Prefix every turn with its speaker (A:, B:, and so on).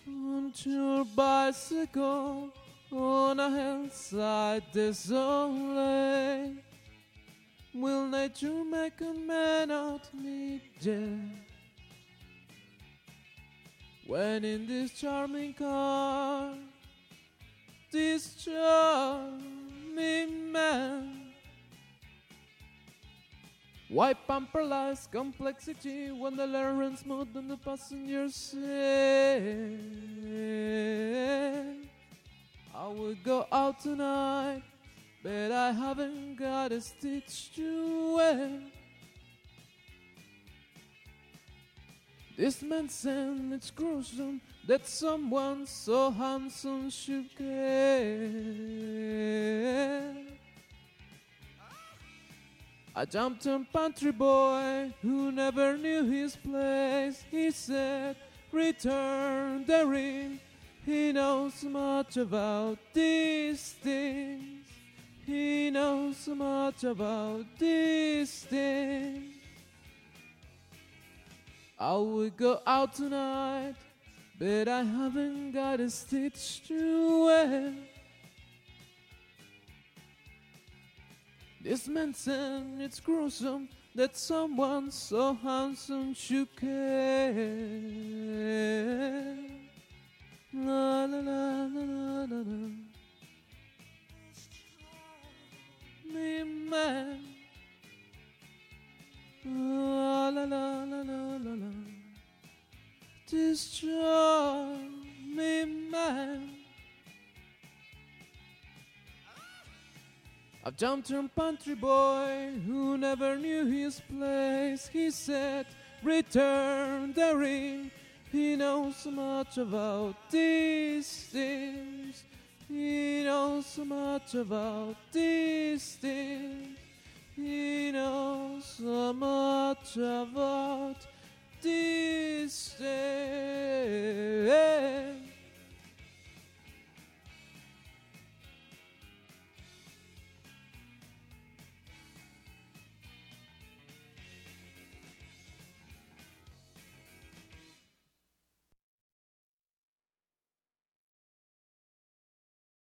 A: on your bicycle on a hillside desolate. Will nature make a man out of me, yeah? When in this charming car, this charming man, white pamper lies complexity when the letter runs smooth on the passenger seat. I will go out tonight, but I haven't got a stitch to wear. This man said it's gruesome that someone so handsome should care. I jumped on pantry boy who never knew his place. He said, return the ring. He knows much about these things. He knows much about these things. I will go out tonight, but I haven't got a stitch to wear. This man said it's gruesome that someone so handsome should care. La la la la la la la. Me man. La la la la la la la. Destroy me man. I've jumped on pantry boy who never knew his place. He said, return the ring. He knows so much about these things. He knows so much about these things. He knows so much about these things.